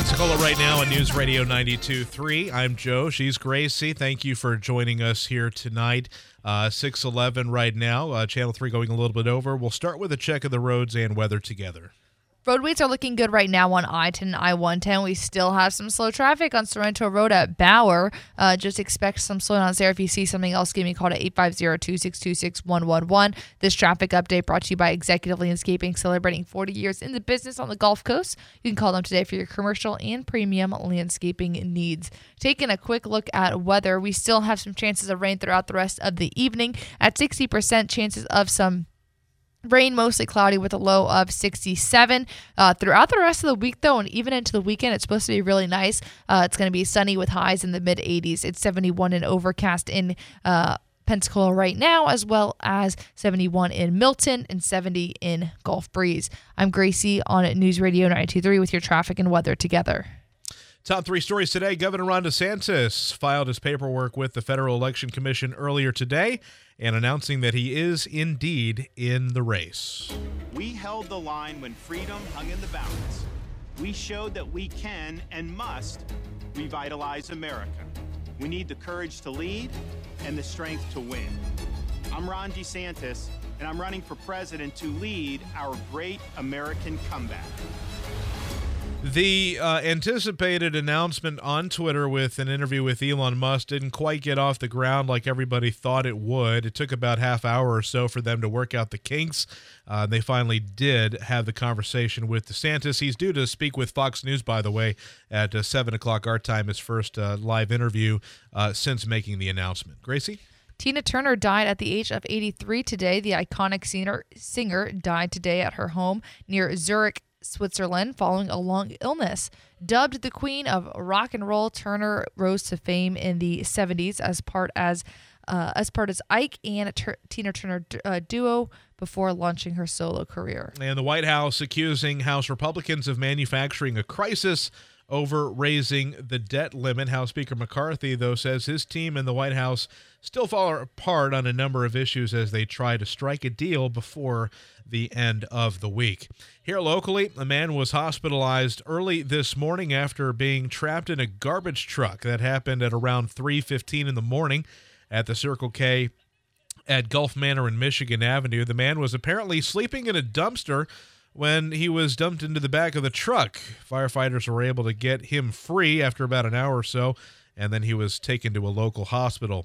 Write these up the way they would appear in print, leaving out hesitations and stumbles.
Pensacola right now on News Radio 92.3. I'm Joe. She's Gracie. Thank you for joining us here tonight. 6:11 right now. Channel 3 going a little bit over. We'll start with a check of the roads and weather together. Roadways are looking good right now on I-10 and I-110. We still have some slow traffic on Sorrento Road at Bauer. Just expect some slowdowns there. If you see something else, give me a call to 850-262-6111. This traffic update brought to you by Executive Landscaping, celebrating 40 years in the business on the Gulf Coast. You can call them today for your commercial and premium landscaping needs. Taking a quick look at weather, we still have some chances of rain throughout the rest of the evening. At 60% chances of some rain, mostly cloudy with a low of 67. Throughout the rest of the week, though, and even into the weekend, it's supposed to be really nice. It's going to be sunny with highs in the mid-80s. It's 71 and overcast in Pensacola right now, as well as 71 in Milton and 70 in Gulf Breeze. I'm Gracie on News Radio 92.3 with your traffic and weather together. Top three stories today. Governor Ron DeSantis filed his paperwork with the Federal Election Commission earlier today and announcing that he is indeed in the race. We held the line when freedom hung in the balance. We showed that we can and must revitalize America. We need the courage to lead and the strength to win. I'm Ron DeSantis, and I'm running for president to lead our great American comeback. The anticipated announcement on Twitter with an interview with Elon Musk didn't quite get off the ground like everybody thought it would. It took about half hour or so for them to work out the kinks. They finally did have the conversation with DeSantis. He's due to speak with Fox News, by the way, at 7 o'clock our time, his first live interview since making the announcement. Gracie? Tina Turner died at the age of 83 today. The iconic singer died today at her home near Zurich, Switzerland, following a long illness. Dubbed the Queen of Rock and Roll, Turner rose to fame in the 70s as part as Ike and Tina Turner duo before launching her solo career. And the White House accusing House Republicans of manufacturing a crisis over raising the debt limit. House Speaker McCarthy, though, says his team and the White House still fall apart on a number of issues as they try to strike a deal before the end of the week. Here locally, a man was hospitalized early this morning after being trapped in a garbage truck. That happened at around 3:15 in the morning at the Circle K at Gulf Manor and Michigan Avenue. The man was apparently sleeping in a dumpster when he was dumped into the back of the truck. Firefighters were able to get him free after about an hour or so, and then he was taken to a local hospital.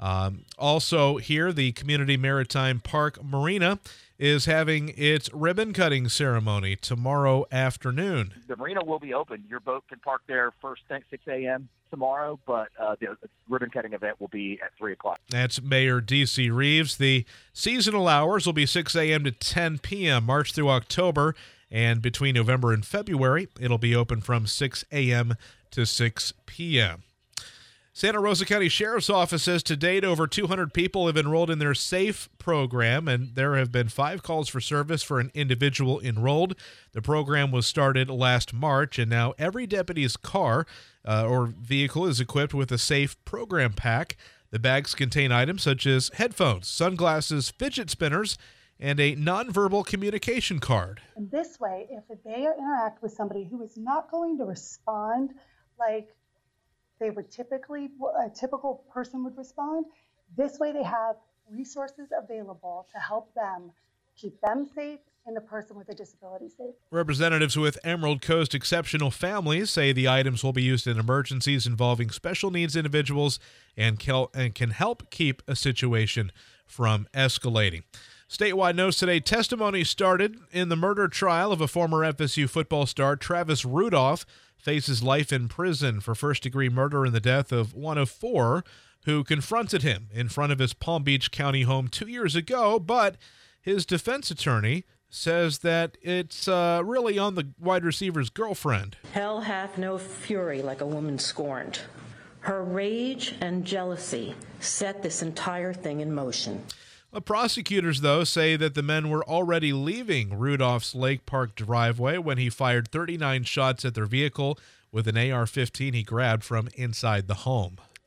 Also here, the Community Maritime Park Marina is having its ribbon-cutting ceremony tomorrow afternoon. The marina will be open. Your boat can park there first thing 6 a.m. tomorrow, but the ribbon-cutting event will be at 3 o'clock. That's Mayor D.C. Reeves. The seasonal hours will be 6 a.m. to 10 p.m. March through October, and between November and February, it'll be open from 6 a.m. to 6 p.m. Santa Rosa County Sheriff's Office says to date over 200 people have enrolled in their SAFE program, and there have been 5 calls for service for an individual enrolled. The program was started last March, and now every deputy's car or vehicle is equipped with a SAFE program pack. The bags contain items such as headphones, sunglasses, fidget spinners, and a nonverbal communication card. And this way, if they interact with somebody who is not going to respond like they would a typical person would respond, this way they have resources available to help them keep them safe and the person with a disability safe. Representatives with Emerald Coast Exceptional Families say the items will be used in emergencies involving special needs individuals and can help keep a situation from escalating. Statewide notes today, testimony started in the murder trial of a former FSU football star, Travis Rudolph, faces life in prison for first-degree murder in the death of one of 4 who confronted him in front of his Palm Beach County home 2 years ago, but his defense attorney says that it's really on the wide receiver's girlfriend. Hell hath no fury like a woman scorned. Her rage and jealousy set this entire thing in motion. The prosecutors, though, say that the men were already leaving Rudolph's Lake Park driveway when he fired 39 shots at their vehicle with an AR-15 he grabbed from inside the home.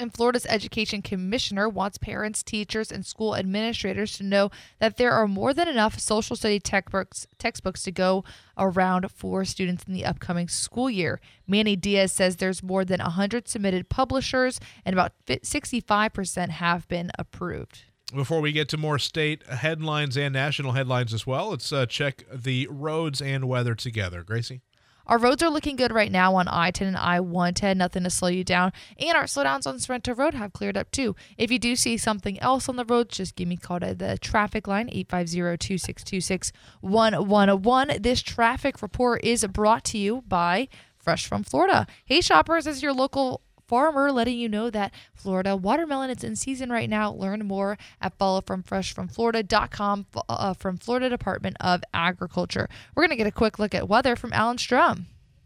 And Florida's education commissioner wants parents, teachers, and school administrators to know that there are more than enough social study textbooks to go around for students in the upcoming school year. Manny Diaz says there's more than 100 submitted publishers and about 65% have been approved. Before we get to more state headlines and national headlines as well, let's check the roads and weather together. Gracie? Our roads are looking good right now on I-10 and I-110, nothing to slow you down. And our slowdowns on Sorrento Road have cleared up too. If you do see something else on the road, just give me a call to the traffic line, 850-2626-1101. This traffic report is brought to you by Fresh from Florida. Hey shoppers, as your local farmer letting you know that Florida watermelon is in season right now. Learn more at followfromfreshfromflorida.com from Florida Department of Agriculture. We're going to get a quick look at weather from Alan Strum.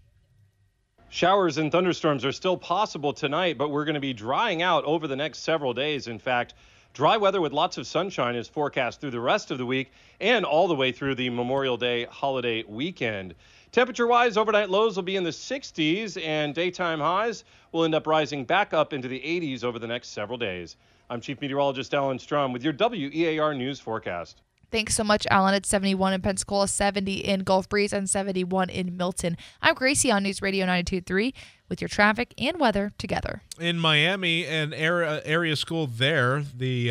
Showers and thunderstorms are still possible tonight, but we're going to be drying out over the next several days. In fact, dry weather with lots of sunshine is forecast through the rest of the week and all the way through the Memorial Day holiday weekend. Temperature-wise, overnight lows will be in the 60s, and daytime highs will end up rising back up into the 80s over the next several days. I'm Chief Meteorologist Alan Strum with your WEAR News forecast. Thanks so much, Alan. It's 71 in Pensacola, 70 in Gulf Breeze, and 71 in Milton. I'm Gracie on News Radio 92.3 with your traffic and weather together. In Miami, an area school there, the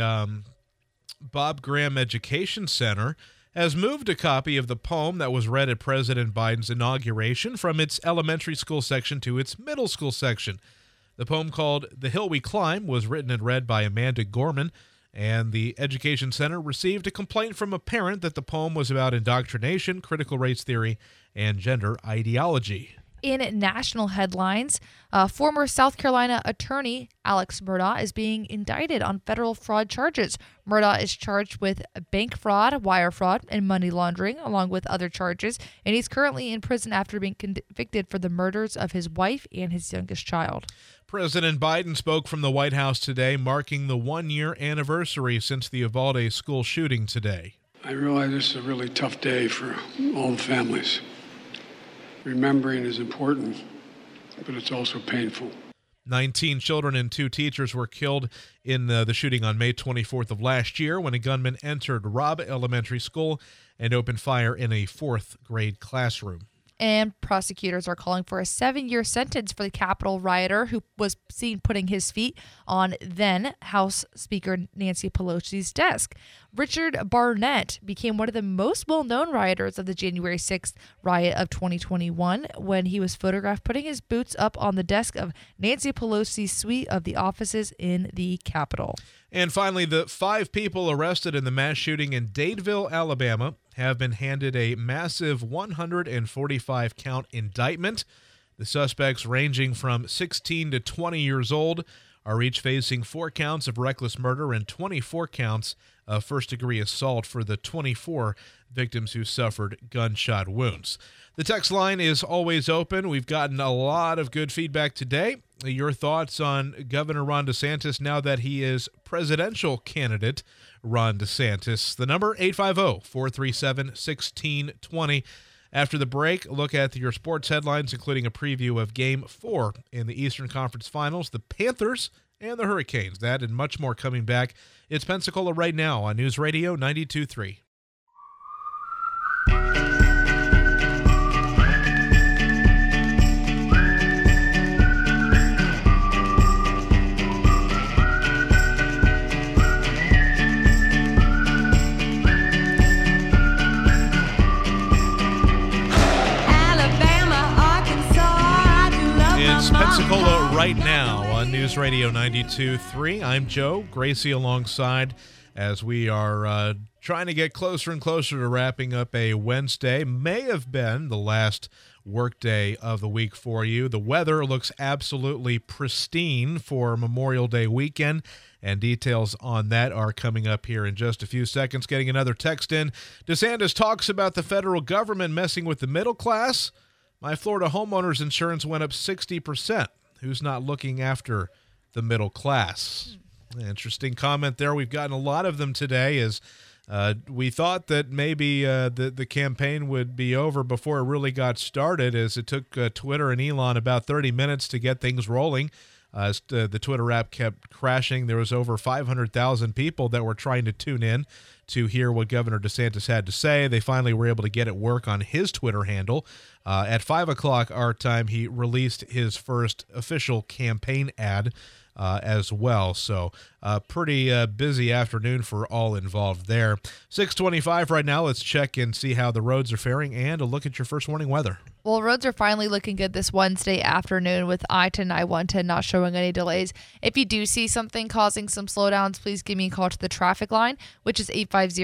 Bob Graham Education Center, has moved a copy of the poem that was read at President Biden's inauguration from its elementary school section to its middle school section. The poem, called The Hill We Climb, was written and read by Amanda Gorman, and the Education Center received a complaint from a parent that the poem was about indoctrination, critical race theory, and gender ideology. In national headlines, former South Carolina attorney Alex Murdaugh is being indicted on federal fraud charges. Murdaugh is charged with bank fraud, wire fraud, and money laundering, along with other charges, and he's currently in prison after being convicted for the murders of his wife and his youngest child. President Biden spoke from the White House today, marking the one-year anniversary since the Uvalde school shooting today. I realize this is a really tough day for all the families. Remembering is important, but it's also painful. 19 children and 2 teachers were killed in the shooting on May 24th of last year when a gunman entered Robb Elementary School and opened fire in a 4th grade classroom. And prosecutors are calling for a 7-year sentence for the Capitol rioter who was seen putting his feet on then House Speaker Nancy Pelosi's desk. Richard Barnett became one of the most well-known rioters of the January 6th riot of 2021 when he was photographed putting his boots up on the desk of Nancy Pelosi's suite of the offices in the Capitol. And finally, the 5 people arrested in the mass shooting in Dadeville, Alabama, have been handed a massive 145-count indictment. The suspects, ranging from 16 to 20 years old, are each facing 4 counts of reckless murder and 24 counts of first-degree assault for the 24 victims who suffered gunshot wounds. The text line is always open. We've gotten a lot of good feedback today. Your thoughts on Governor Ron DeSantis now that he is presidential candidate Ron DeSantis. The number, 850-437-1620. After the break, look at your sports headlines, including a preview of Game 4 in the Eastern Conference Finals, the Panthers and the Hurricanes. That and much more coming back. It's Pensacola Right Now on News Radio 92.3. Pensacola Right Now on News Radio 92.3. I'm Joe, Gracie alongside as we are trying to get closer and closer to wrapping up a Wednesday. May have been the last workday of the week for you. The weather looks absolutely pristine for Memorial Day weekend, and details on that are coming up here in just a few seconds. Getting another text in. DeSantis talks about the federal government messing with the middle class. My Florida homeowner's insurance went up 60%. Who's not looking after the middle class? Interesting comment there. We've gotten a lot of them today as we thought that maybe the campaign would be over before it really got started, as it took Twitter and Elon about 30 minutes to get things rolling. As the Twitter app kept crashing, there was over 500,000 people that were trying to tune in to hear what Governor DeSantis had to say. They finally were able to get it work on his Twitter handle. At 5 o'clock our time, he released his first official campaign ad as well. So pretty busy afternoon for all involved there. 6:25 right now. Let's check and see how the roads are faring and a look at your first warning weather. Well, roads are finally looking good this Wednesday afternoon with I-10 and I-110 not showing any delays. If you do see something causing some slowdowns, please give me a call to the traffic line, which is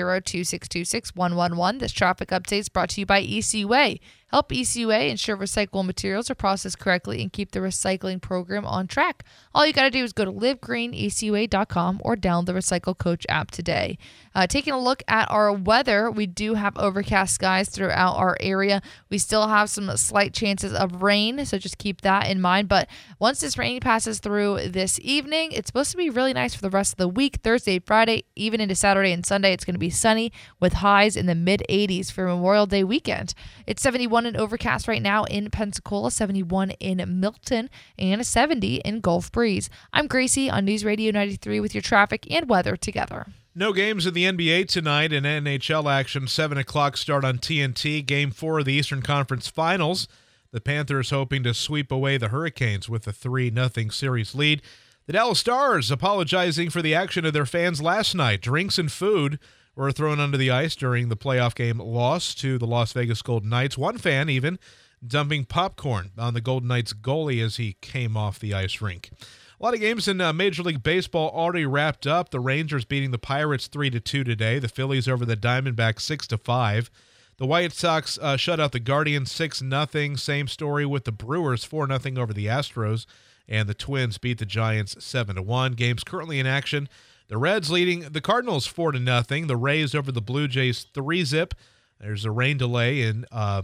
850-262-6111. This traffic update is brought to you by ECUA. Help ECUA ensure recyclable materials are processed correctly and keep the recycling program on track. All you got to do is go to livegreenecua.com or download the Recycle Coach app today. Taking a look at our weather, we do have overcast skies throughout our area. We still have some slight chances of rain, so just keep that in mind. But once this rain passes through this evening, it's supposed to be really nice for the rest of the week. Thursday, Friday, even into Saturday and Sunday, it's going to be sunny with highs in the mid-80s for Memorial Day weekend. It's 71 and overcast right now in Pensacola, 71 in Milton, and 70 in Gulf Breeze. I'm Gracie on News Radio 93 with your traffic and weather together. No games in the NBA tonight in NHL action. 7 o'clock start on TNT. Game 4 of the Eastern Conference Finals. The Panthers hoping to sweep away the Hurricanes with a 3-0 series lead. The Dallas Stars apologizing for the action of their fans last night. Drinks and food were thrown under the ice during the playoff game loss to the Las Vegas Golden Knights. One fan even dumping popcorn on the Golden Knights goalie as he came off the ice rink. A lot of games in Major League Baseball already wrapped up. The Rangers beating the Pirates 3-2 today. The Phillies over the Diamondbacks 6-5. The White Sox shut out the Guardians 6-0. Same story with the Brewers 4-0 over the Astros. And the Twins beat the Giants 7-1. Games currently in action. The Reds leading the Cardinals 4-0. The Rays over the Blue Jays 3-zip. There's a rain delay in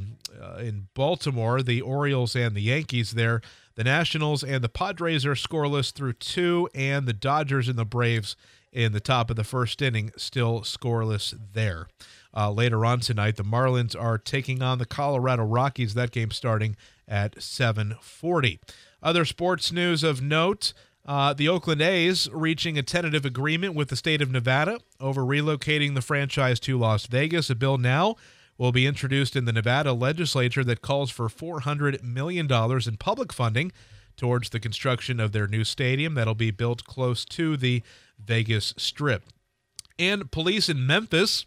Baltimore. The Orioles and the Yankees there. The Nationals and the Padres are scoreless through 2, and the Dodgers and the Braves in the top of the first inning still scoreless there. Later on tonight, the Marlins are taking on the Colorado Rockies. That game starting at 7:40. Other sports news of note, the Oakland A's reaching a tentative agreement with the state of Nevada over relocating the franchise to Las Vegas. A bill now will be introduced in the Nevada legislature that calls for $400 million in public funding towards the construction of their new stadium that'll be built close to the Vegas Strip. And police in Memphis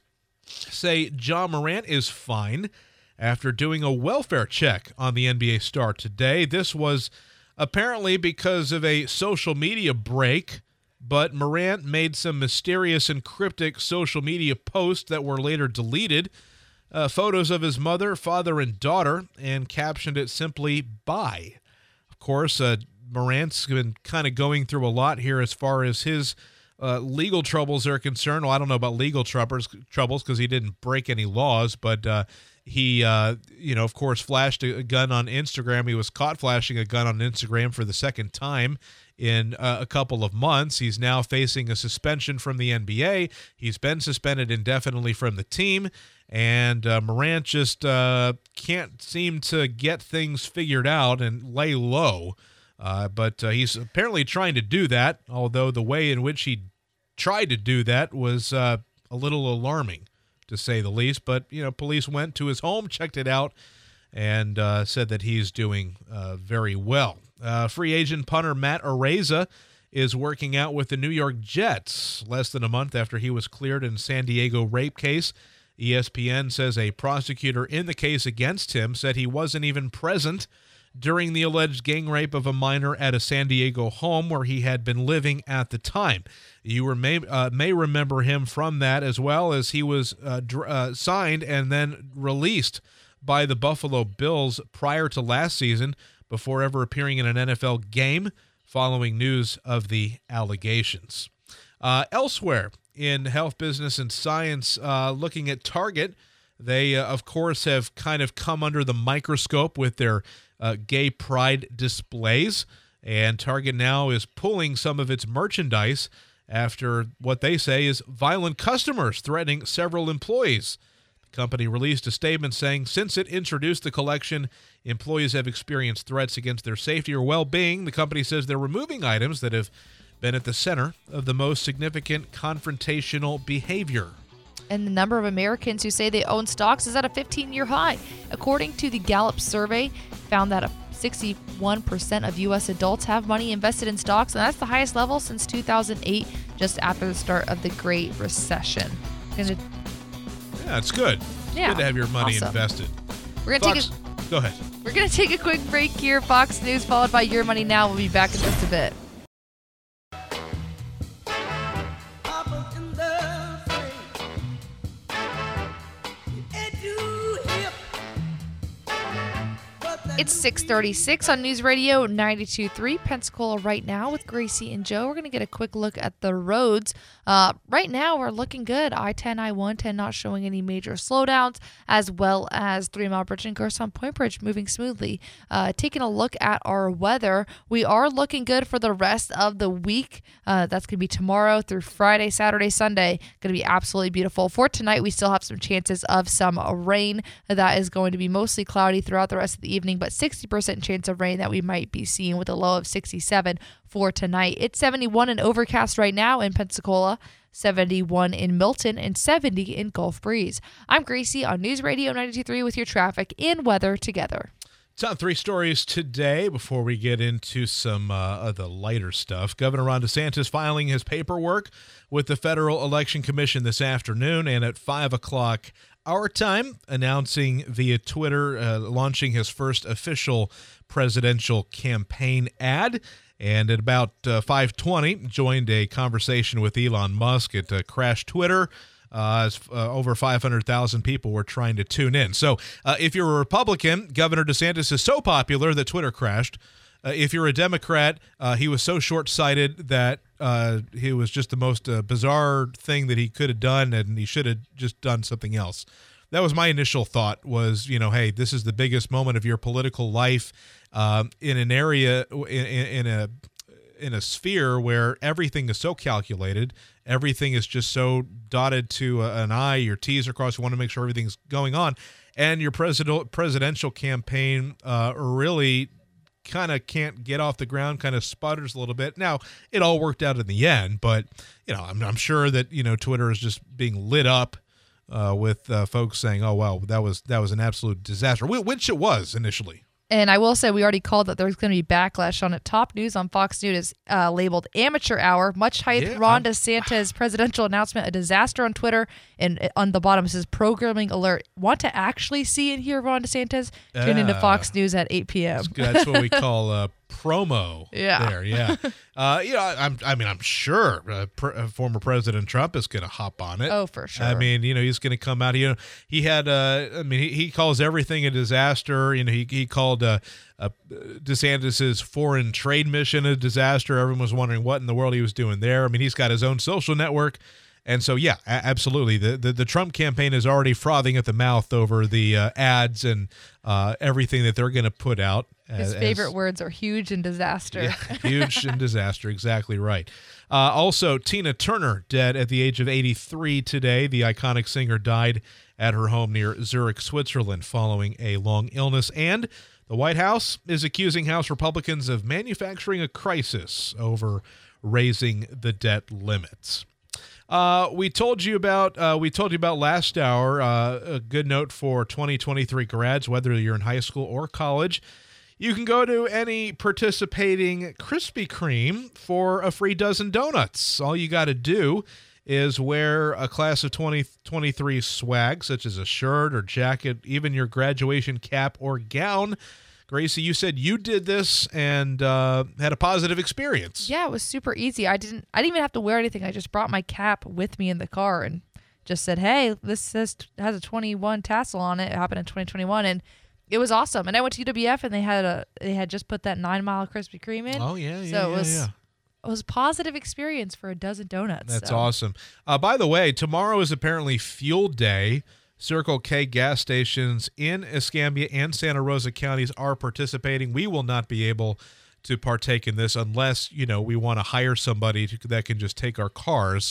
say Ja Morant is fine after doing a welfare check on the NBA star today. This was apparently because of a social media break, but Morant made some mysterious and cryptic social media posts that were later deleted. Photos of his mother, father, and daughter, and captioned it simply, "Bye." Of course, Morant's been kind of going through a lot here as far as his legal troubles are concerned. Well, I don't know about legal troubles because he didn't break any laws, but he, of course, flashed a gun on Instagram. He was caught flashing a gun on Instagram for the second time in a couple of months. He's now facing a suspension from the NBA. He's been suspended indefinitely from the team. And Morant just can't seem to get things figured out and lay low. But he's apparently trying to do that, although the way in which he tried to do that was a little alarming, to say the least. But, police went to his home, checked it out, and said that he's doing very well. Free agent punter Matt Araiza is working out with the New York Jets less than a month after he was cleared in San Diego rape case. ESPN says a prosecutor in the case against him said he wasn't even present during the alleged gang rape of a minor at a San Diego home where he had been living at the time. You may remember him from that, as well as he was signed and then released by the Buffalo Bills prior to last season before ever appearing in an NFL game following news of the allegations. Elsewhere in health, business, and science, looking at Target, they, of course, have kind of come under the microscope with their gay pride displays, and Target now is pulling some of its merchandise after what they say is violent customers threatening several employees. The company released a statement saying since it introduced the collection, employees have experienced threats against their safety or well-being. The company says they're removing items that have been at the center of the most significant confrontational behavior. And the number of Americans who say they own stocks is at a 15-year high. According to the Gallup survey, found that 61% of U.S. adults have money invested in stocks, and that's the highest level since 2008, just after the start of the Great Recession. Yeah, it's good. Yeah, good to have your money awesome. invested. We're gonna Go ahead. We're gonna take a quick break here. Fox News followed by Your Money Now. We'll be back in just a bit. It's 6:36 on News Radio 92.3 Pensacola right now with Gracie and Joe. We're going to get a quick look at the roads. Right now, we're looking good. I-10, I-110 not showing any major slowdowns, as well as 3 Mile Bridge and Gerson Point Bridge moving smoothly. Taking a look at our weather, we are looking good for the rest of the week. That's going to be tomorrow through Friday, Saturday, Sunday. Going to be absolutely beautiful. For tonight, we still have some chances of some rain. That is going to be mostly cloudy throughout the rest of the evening, but 60% chance of rain that we might be seeing with a low of 67 for tonight. It's 71 and overcast right now in Pensacola, 71 in Milton, and 70 in Gulf Breeze. I'm Gracie on News Radio 92.3 with your traffic and weather together. Top 3 stories today before we get into some of the lighter stuff. Governor Ron DeSantis filing his paperwork with the Federal Election Commission this afternoon, and at 5 o'clock our time, announcing via Twitter, launching his first official presidential campaign ad. And at about 5:20, joined a conversation with Elon Musk. It crashed Twitter. As over 500,000 people were trying to tune in. So if you're a Republican, Governor DeSantis is so popular that Twitter crashed. If you're a Democrat, he was so short-sighted that he was just the most bizarre thing that he could have done, and he should have just done something else. That was my initial thought was, hey, this is the biggest moment of your political life in an area, in a sphere where everything is so calculated, everything is just so dotted to an I, your T's are crossed, you want to make sure everything's going on, and your presidential campaign really kind of can't get off the ground, kind of sputters a little bit. Now, it all worked out in the end, but I'm sure that Twitter is just being lit up with folks saying, "Oh, wow, that was an absolute disaster," which it was initially. And I will say we already called that there's going to be backlash on it. Top news on Fox News is labeled Amateur Hour. Much hyped Ron DeSantis presidential announcement, a disaster on Twitter. And on the bottom it says programming alert. Want to actually see and hear Ron DeSantis? Tune into Fox News at 8 p.m. That's what we call promo. Yeah. There, yeah. I'm sure former President Trump is going to hop on it. Oh, for sure. I mean, he's going to come out. He had. He calls everything a disaster. He called DeSantis's foreign trade mission a disaster. Everyone was wondering what in the world he was doing there. I mean, he's got his own social network. And so, yeah, absolutely. The Trump campaign is already frothing at the mouth over the ads and everything that they're going to put out. His favorite words are huge and disaster. Yeah, huge and disaster. Exactly right. Also, Tina Turner dead at the age of 83 today. The iconic singer died at her home near Zurich, Switzerland, following a long illness. And the White House is accusing House Republicans of manufacturing a crisis over raising the debt limits. We told you about last hour, a good note for 2023 grads, whether you're in high school or college. You can go to any participating Krispy Kreme for a free dozen donuts. All you got to do is wear a class of 2023 swag, such as a shirt or jacket, even your graduation cap or gown. Gracie, you said you did this and had a positive experience. Yeah, it was super easy. I didn't even have to wear anything. I just brought my cap with me in the car and just said, "Hey, this has a 21 tassel on it. It happened in 2021," and it was awesome. And I went to UWF and they had just put that 9 Mile Krispy Kreme in. Oh yeah, so it was a positive experience for a dozen donuts. That's awesome. By the way, tomorrow is apparently Fuel Day. Circle K gas stations in Escambia and Santa Rosa counties are participating. We will not be able to partake in this unless, we want to hire somebody that can just take our cars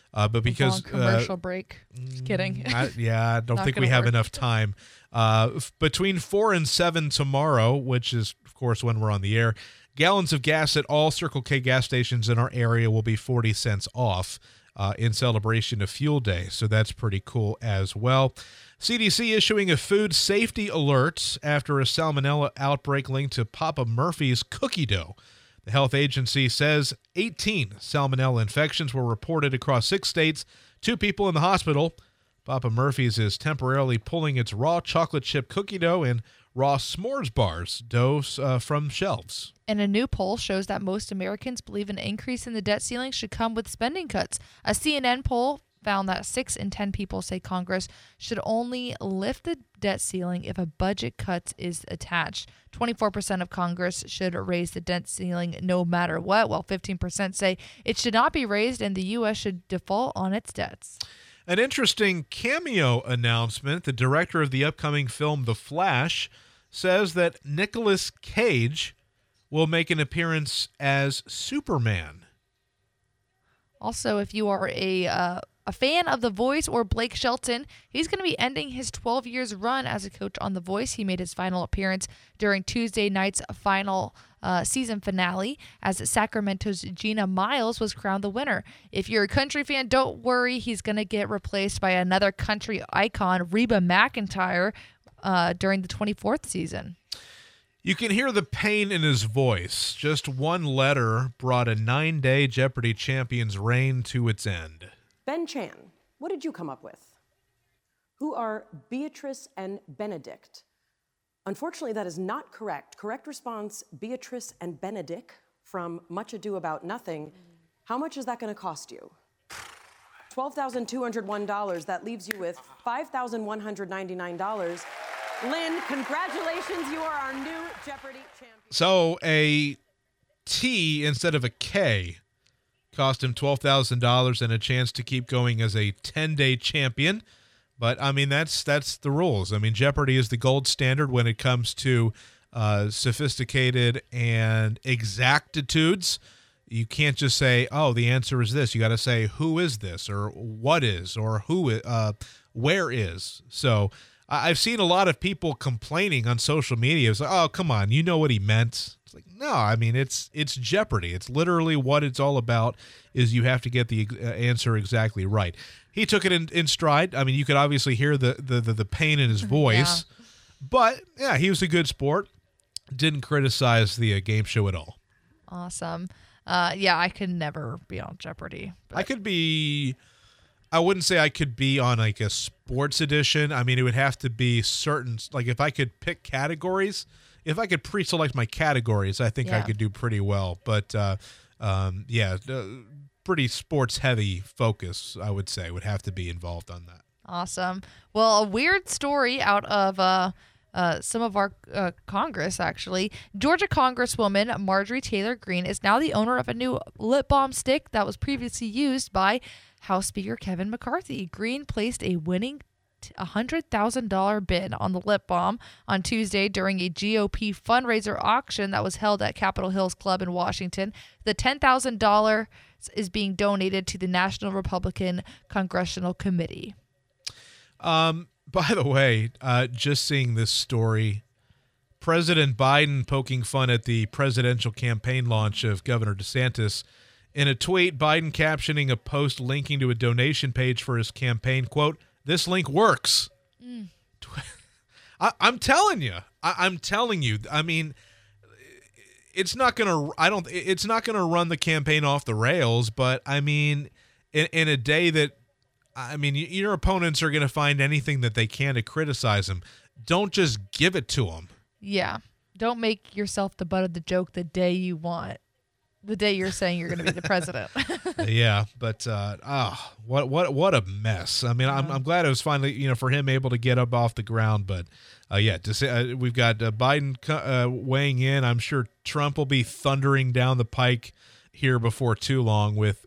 But because long commercial break. Just kidding. I don't Not think we gonna have work. enough time. Between 4 and 7 tomorrow, which is, of course, when we're on the air, gallons of gas at all Circle K gas stations in our area will be 40 cents off in celebration of Fuel Day. So that's pretty cool as well. CDC issuing a food safety alert after a salmonella outbreak linked to Papa Murphy's cookie dough. The health agency says 18 salmonella infections were reported across 6 states, 2 people in the hospital. Papa Murphy's is temporarily pulling its raw chocolate chip cookie dough and raw s'mores bars dough from shelves. And a new poll shows that most Americans believe an increase in the debt ceiling should come with spending cuts. A CNN poll found that 6 in 10 people say Congress should only lift the debt ceiling if a budget cut is attached. 24% of Congress should raise the debt ceiling no matter what, while 15% say it should not be raised and the U.S. should default on its debts. An interesting cameo announcement. The director of the upcoming film The Flash says that Nicolas Cage will make an appearance as Superman. Also, if you are a fan of The Voice or Blake Shelton, he's going to be ending his 12 years run as a coach on The Voice. He made his final appearance during Tuesday night's final season finale as Sacramento's Gina Miles was crowned the winner. If you're a country fan, don't worry. He's going to get replaced by another country icon, Reba McEntire, during the 24th season. You can hear the pain in his voice. Just one letter brought a 9-day Jeopardy champion's reign to its end. Ben Chan, what did you come up with? Who are Beatrice and Benedict? Unfortunately, that is not correct. Correct response, Beatrice and Benedict from Much Ado About Nothing. How much is that going to cost you? $12,201. That leaves you with $5,199. Lynn, congratulations. You are our new Jeopardy champion. So a T instead of a K cost him $12,000 and a chance to keep going as a 10-day champion. But, I mean, that's the rules. I mean, Jeopardy is the gold standard when it comes to sophisticated and exactitudes. You can't just say, oh, the answer is this. You got to say, who is this, or what is, or where is. So I've seen a lot of people complaining on social media. It's like, oh, come on, you know what he meant. It's like, no, I mean, it's Jeopardy. It's literally what it's all about is you have to get the answer exactly right. He took it in stride. I mean, you could obviously hear the pain in his voice. Yeah. But, yeah, he was a good sport. Didn't criticize the game show at all. Awesome. Yeah, I could never be on Jeopardy. But I wouldn't say I could be on like a sports edition. I mean, it would have to be certain, like if I could pick categories, if I could pre-select my categories, I think I could do pretty well. But pretty sports heavy focus, I would say, would have to be involved on that. Awesome. Well, a weird story out of some of our Congress, actually. Georgia Congresswoman Marjorie Taylor Greene is now the owner of a new lip balm stick that was previously used by House Speaker Kevin McCarthy. Greene placed a winning $100,000 bid on the lip balm on Tuesday during a GOP fundraiser auction that was held at Capitol Hills Club in Washington. The $10,000 is being donated to the National Republican Congressional Committee. By the way, just seeing this story, President Biden poking fun at the presidential campaign launch of Governor DeSantis. In a tweet, Biden captioning a post linking to a donation page for his campaign, quote, "This link works." I'm telling you. I'm telling you. I mean, it's not gonna run the campaign off the rails, but I mean, in a day that, I mean, your opponents are going to find anything that they can to criticize him. Don't just give it to them. Yeah. Don't make yourself the butt of the joke the day you want. The day you're saying you're going to be the president. Yeah, but what a mess. I mean, I'm glad it was finally, for him able to get up off the ground. But we've got Biden weighing in. I'm sure Trump will be thundering down the pike here before too long with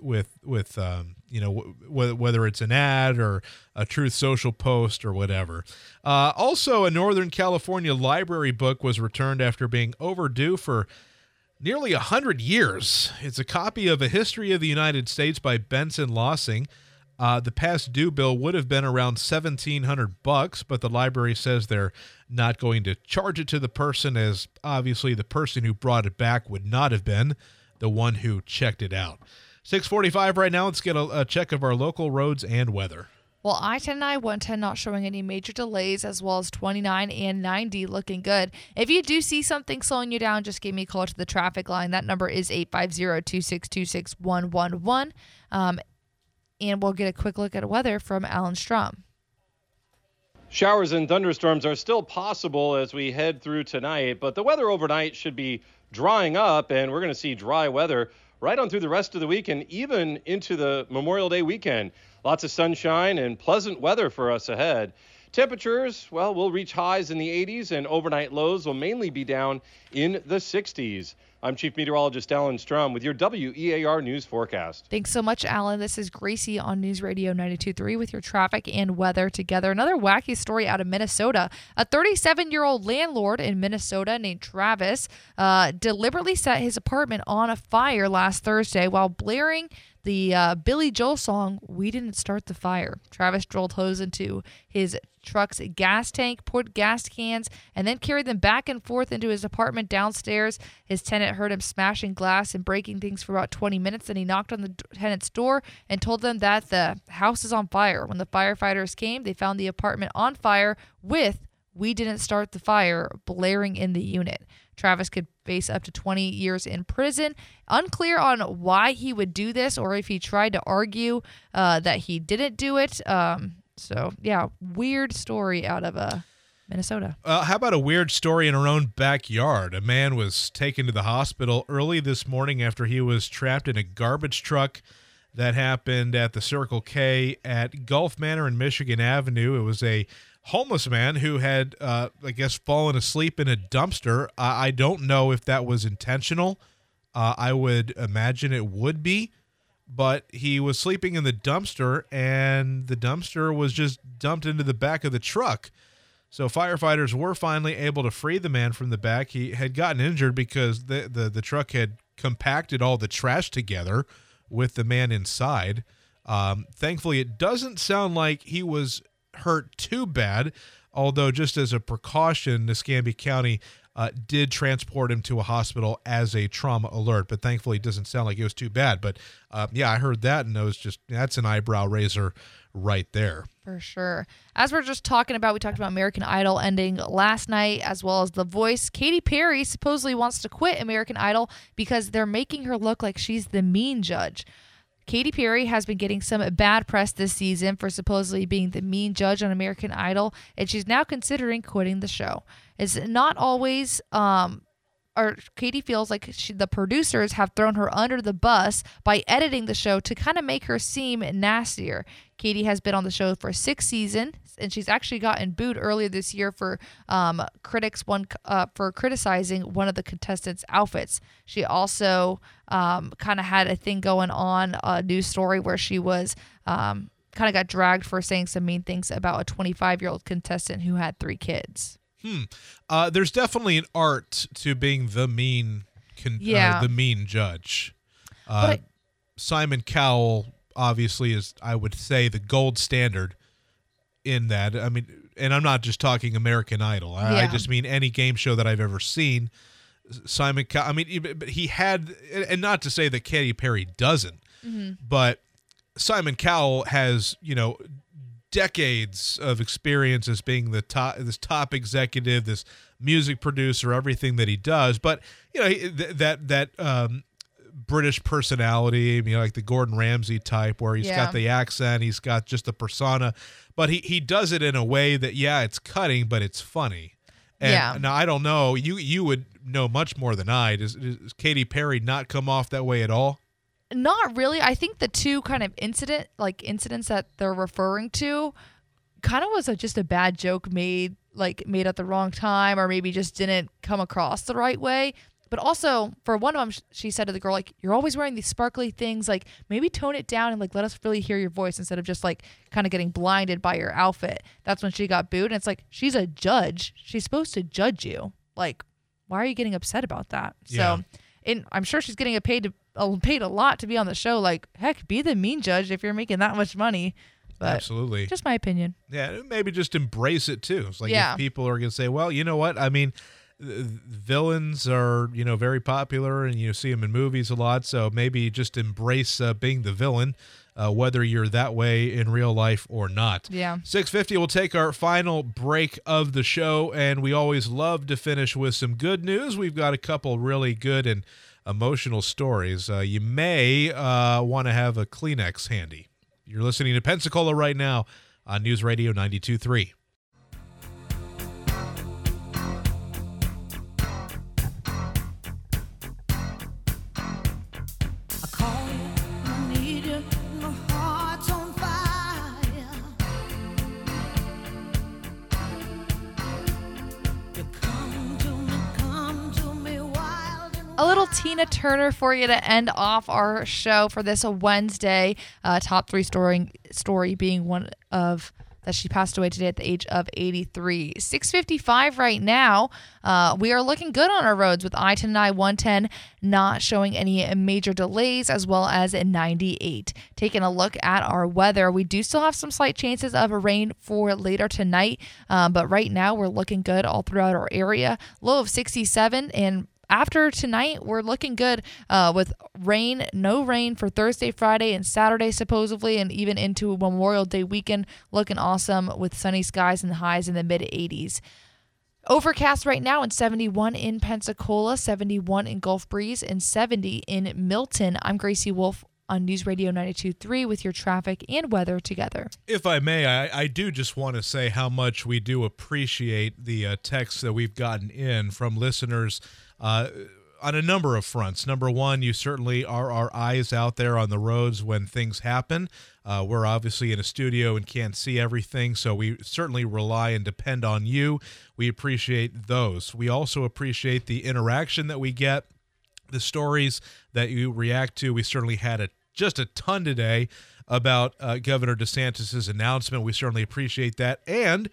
whether it's an ad or a Truth Social post or whatever. Also, a Northern California library book was returned after being overdue for nearly 100 years. It's a copy of A History of the United States by Benson Lossing. The past due bill would have been around $1,700, but the library says they're not going to charge it to the person, as obviously the person who brought it back would not have been the one who checked it out. 6:45 right now. Let's get a check of our local roads and weather. Well, I-10 and I-110 not showing any major delays, as well as 29 and 90 looking good. If you do see something slowing you down, just give me a call to the traffic line. That number is 850-262-6111. And we'll get a quick look at weather from Alan Strom. Showers and thunderstorms are still possible as we head through tonight, but the weather overnight should be drying up, and we're going to see dry weather right on through the rest of the week and even into the Memorial Day weekend. Lots of sunshine and pleasant weather for us ahead. Temperatures, well, will reach highs in the 80s, and overnight lows will mainly be down in the 60s. I'm Chief Meteorologist Alan Strom with your WEAR News Forecast. Thanks so much, Alan. This is Gracie on News Radio 92.3 with your traffic and weather together. Another wacky story out of Minnesota. A 37-year-old landlord in Minnesota named Travis deliberately set his apartment on a fire last Thursday while blaring the Billy Joel song, "We Didn't Start the Fire." Travis drilled holes into his truck's gas tank, poured gas cans, and then carried them back and forth into his apartment downstairs. His tenant heard him smashing glass and breaking things for about 20 minutes. Then he knocked on the tenant's door and told them that the house is on fire. When the firefighters came, they found the apartment on fire with "We Didn't Start the Fire" blaring in the unit. Travis could face up to 20 years in prison. Unclear on why he would do this or if he tried to argue that he didn't do it. So, yeah, weird story out of Minnesota. How about a weird story in our own backyard? A man was taken to the hospital early this morning after he was trapped in a garbage truck. That happened at the Circle K at Gulf Manor and Michigan Avenue. It was a homeless man who had, fallen asleep in a dumpster. I don't know if that was intentional. I would imagine it would be, but he was sleeping in the dumpster, and the dumpster was just dumped into the back of the truck. So firefighters were finally able to free the man from the back. He had gotten injured because the truck had compacted all the trash together with the man inside. Thankfully, it doesn't sound like he was hurt too bad, although just as a precaution, Nescambia County did transport him to a hospital as a trauma alert, but thankfully it doesn't sound like it was too bad. But I heard that, and that's an eyebrow raiser right there. For sure. As we're just talking about, we talked about American Idol ending last night, as well as The Voice. Katy Perry supposedly wants to quit American Idol because they're making her look like she's the mean judge. Katy Perry has been getting some bad press this season for supposedly being the mean judge on American Idol, and she's now considering quitting the show. It's not always, Katy feels like the producers have thrown her under the bus by editing the show to kind of make her seem nastier. Katy has been on the show for 6 seasons, and she's actually gotten booed earlier this year for for criticizing one of the contestants' outfits. She also kind of had a thing going on, a news story where she was kind of got dragged for saying some mean things about a 25-year-old contestant who had 3 kids. There's definitely an art to being the mean the mean judge. Simon Cowell obviously is, I would say, the gold standard in that. I mean, and I'm not just talking American Idol. I just mean any game show that I've ever seen. Simon Cowell, I mean, but he had, and not to say that Katy Perry doesn't, but Simon Cowell has, decades of experience as being this top executive, this music producer, everything that he does. But that British personality, like the Gordon Ramsay type, where he's got the accent, he's got just the persona, but he does it in a way that it's cutting, but it's funny. And now I don't know, you would know much more than I. Does Katy Perry not come off that way at all? Not really. I think the two kind of incidents that they're referring to kind of was just a bad joke made at the wrong time, or maybe just didn't come across the right way. But also, for one of them, she said to the girl, you're always wearing these sparkly things, maybe tone it down and let us really hear your voice instead of just kind of getting blinded by your outfit. That's when she got booed. And it's she's a judge. She's supposed to judge you. Why are you getting upset about that? Yeah. So, and I'm sure she's getting paid paid a lot to be on the show. Like, heck, be the mean judge if you're making that much money. But absolutely. Just my opinion. Yeah, maybe just embrace it too. It's like if people are going to say, well, you know what? I mean, villains are, very popular and you see them in movies a lot. So maybe just embrace being the villain, whether you're that way in real life or not. Yeah. 6:50, we'll take our final break of the show. And we always love to finish with some good news. We've got a couple really good and emotional stories. You may want to have a Kleenex handy. You're listening to Pensacola right now on News Radio 92.3. A little Tina Turner for you to end off our show for this Wednesday. Top 3 story being one of that she passed away today at the age of 83. 6:55 right now. We are looking good on our roads with I-10 and I-110 not showing any major delays, as well as 98. Taking a look at our weather, we do still have some slight chances of rain for later tonight, but right now we're looking good all throughout our area. Low of 67, and after tonight, we're looking good with no rain for Thursday, Friday, and Saturday supposedly, and even into Memorial Day weekend, looking awesome with sunny skies and highs in the mid-80s. Overcast right now, and 71 in Pensacola, 71 in Gulf Breeze, and 70 in Milton. I'm Gracie Wolf on News Radio 92.3 with your traffic and weather together. If I may, I do just want to say how much we do appreciate the texts that we've gotten in from listeners on a number of fronts. Number one, you certainly are our eyes out there on the roads when things happen. We're obviously in a studio and can't see everything, so we certainly rely and depend on you. We appreciate those. We also appreciate the interaction that we get, the stories that you react to. We certainly had just a ton today about Governor DeSantis' announcement. We certainly appreciate that. And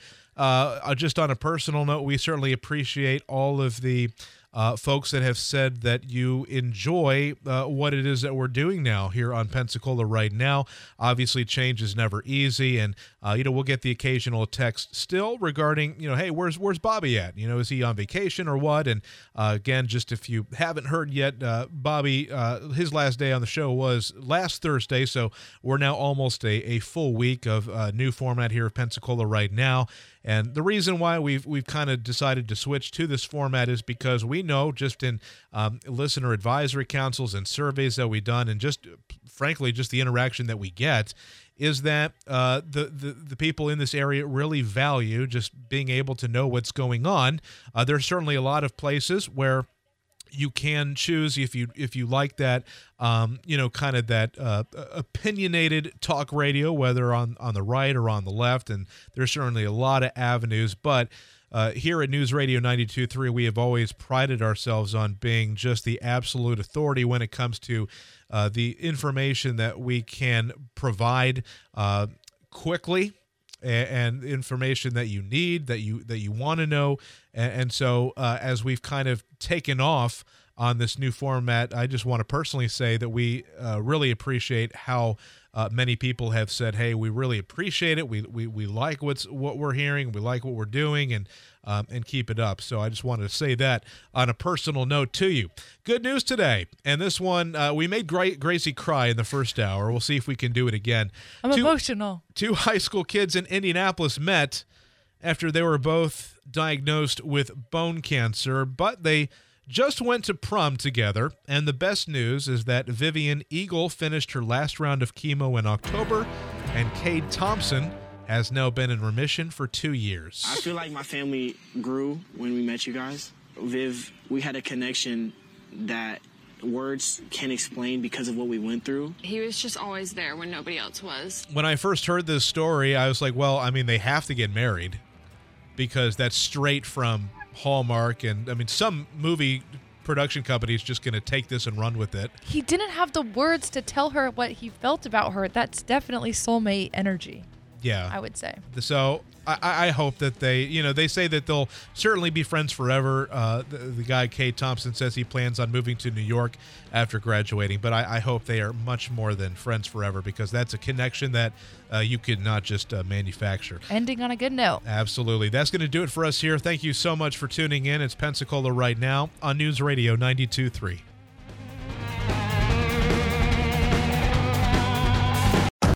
just on a personal note, we certainly appreciate all of the folks that have said that you enjoy what it is that we're doing now here on Pensacola right now. Obviously, change is never easy, and we'll get the occasional text still regarding, hey, where's Bobby at? Is he on vacation or what? And again, just if you haven't heard yet, Bobby, his last day on the show was last Thursday, so we're now almost a full week of new format here at Pensacola right now. And the reason why we've kind of decided to switch to this format is because we know just in listener advisory councils and surveys that we've done, and just frankly just the interaction that we get, is that the people in this area really value just being able to know what's going on. There's certainly a lot of places where you can choose if you like that, kind of that opinionated talk radio, whether on the right or on the left, and there's certainly a lot of avenues. But here at News Radio 92.3, we have always prided ourselves on being just the absolute authority when it comes to the information that we can provide quickly, and information that you need, that you want to know. And so as we've kind of taken off on this new format, I just want to personally say that we really appreciate how many people have said, hey, we really appreciate it. We like what we're hearing. We like what we're doing, and keep it up. So I just wanted to say that on a personal note to you. Good news today. And this one, we made Gracie cry in the first hour. We'll see if we can do it again. I'm emotional. 2 high school kids in Indianapolis met after they were both diagnosed with bone cancer, but they just went to prom together. And the best news is that Vivian Eagle finished her last round of chemo in October, and Cade Thompson has now been in remission for 2 years. I feel like my family grew when we met you guys. Viv, we had a connection that words can't explain because of what we went through. He was just always there when nobody else was. When I first heard this story, I was like, well, I mean, they have to get married, because that's straight from Hallmark, and I mean, some movie production company is just going to take this and run with it. He didn't have the words to tell her what he felt about her. That's definitely soulmate energy. Yeah. I would say. So I hope that they say that they'll certainly be friends forever. The guy, Kate Thompson, says he plans on moving to New York after graduating, but I hope they are much more than friends forever, because that's a connection that you could not just manufacture. Ending on a good note. Absolutely. That's going to do it for us here. Thank you so much for tuning in. It's Pensacola Right Now on News Radio 92.3.